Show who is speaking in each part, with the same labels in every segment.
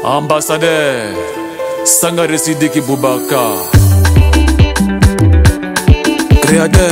Speaker 1: Ambassadeur Sangare Sidiki Boubacar, créateur.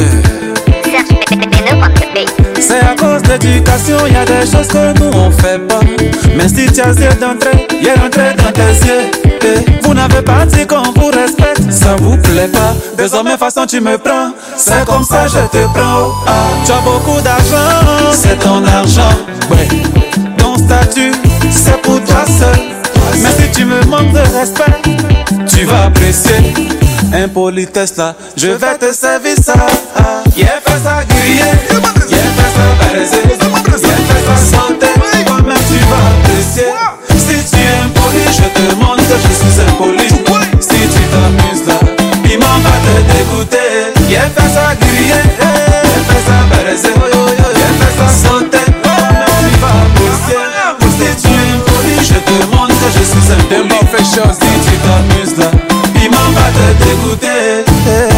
Speaker 2: C'est à cause d'éducation, y a des choses que nous on fait pas. Mais si tu as yeux d'entrée, y a l'entrée dans tes yeux. Vous n'avez pas dit qu'on vous respecte, ça vous plaît pas. Désormais façon tu me prends, c'est comme ça je te prends. Tu as beaucoup d'argent, c'est ton argent. Ouais. Ton statut, c'est pour toi seul. Mais si tu me manques de respect, tu vas apprécier. Impolitesse là, je vais te servir ça. Yeah, fais ça griller, yeah, fais ça baiser, yeah, fais ça sauter. Toi-même tu vas apprécier. Si tu es impoli, je te montre que je suis impoli. Si tu t'amuses là, piment va te dégoûter. Yeah, fais ça griller, yeah, fais ça baiser, yeah, fais ça sauter. Toi-même tu vas apprécier. Si tu es impoli, je te montre que je suis impoli. Si tu t'amuses là, piment va te dégoûter.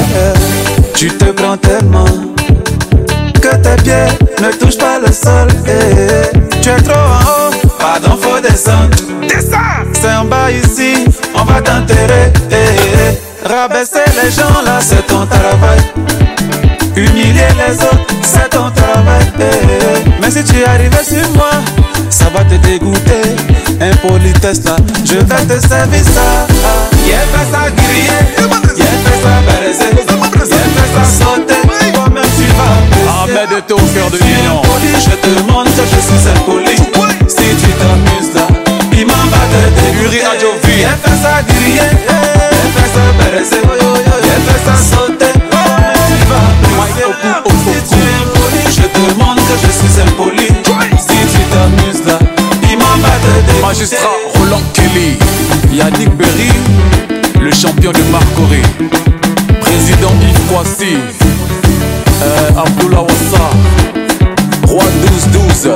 Speaker 2: Tu te prends tellement que tes pieds ne touchent pas le sol. Tu es trop en haut, pardon faut descendre. C'est en bas ici, on va t'enterrer. Rabaisser les gens là c'est ton travail. Humilier les autres c'est ton travail. Mais si tu arrives sur moi, ça va te dégoûter. Impolitesse là, je vais te servir ça. Yeah, fais ça griller, yeah, fais ça baiser, yeah, fais ça sauter. Toi-même tu vas apprécier.
Speaker 1: Ahmed est au cœur de l'union.
Speaker 2: Je te montre que je suis impoli. Si tu t'amuses là, piment va te dégoûter. Yeah, fais ça griller, yeah, fais ça baiser, yeah, fais ça sauter. Toi-même tu vas apprécier. Si tu es impoli, je te montre que je suis impoli. Si tu t'amuses là, piment va te dégoûter.
Speaker 1: Magistrat Roland Kelly, Yannick Berry, le champion de Marcoré, président Yves Kwasi, Abdullah Wassa, Roi 12-12,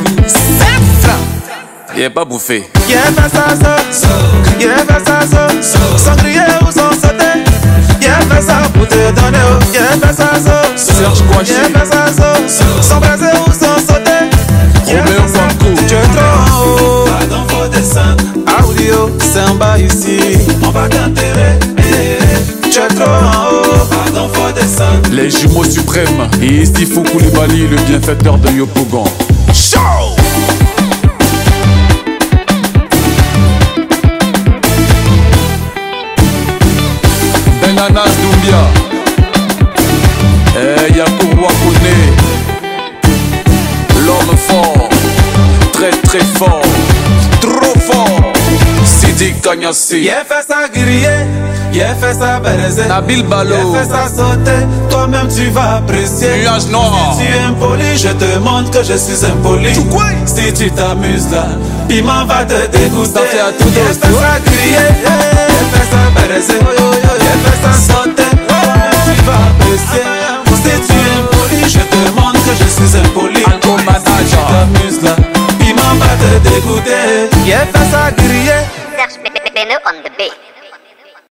Speaker 1: il est pas bouffé.
Speaker 2: Yeah, fais ça so, yeah, fais ça so, sans crier ou sans sauter. Yeah, fais ça pour te donner, yeah, fais ça so,
Speaker 1: Serge Kouachi,
Speaker 2: yeah, fais ça so, sans baiser ou sans sauter.
Speaker 1: Roméo Fankou,
Speaker 2: tu es trop en haut, pardon faut descendre. Audio, c'est en bas ici, on va t'enterrer. Tu es trop en haut, pardon faut descendre.
Speaker 1: les jumeaux suprêmes, et Istifou Koulibaly, le bienfaiteur de Yopougon.
Speaker 2: Show!
Speaker 1: Benanas Doumbia, Yakour Wakone, l'homme fort, très très fort, trop fort, Sidi Kanyasi,
Speaker 2: Yeah, fais ça griller, yeah, fais ça baiser,
Speaker 1: Nabil Balo,
Speaker 2: yeah, fais ça sauter, toi-même tu vas apprécier.
Speaker 1: Nuage Noir,
Speaker 2: Si tu es impoli, je te montre que je suis impoli. Si tu t'amuses là, piment va te dégoûter.
Speaker 1: Ça fait à tout
Speaker 2: yeah, fais ça griller, yeah, fais ça baiser, yeah, fais ça sauter, toi-même tu vas apprécier. Si tu es impoli, je te montre que je suis impoli. Si tu t'amuses là, piment va te dégoûter. Yeah,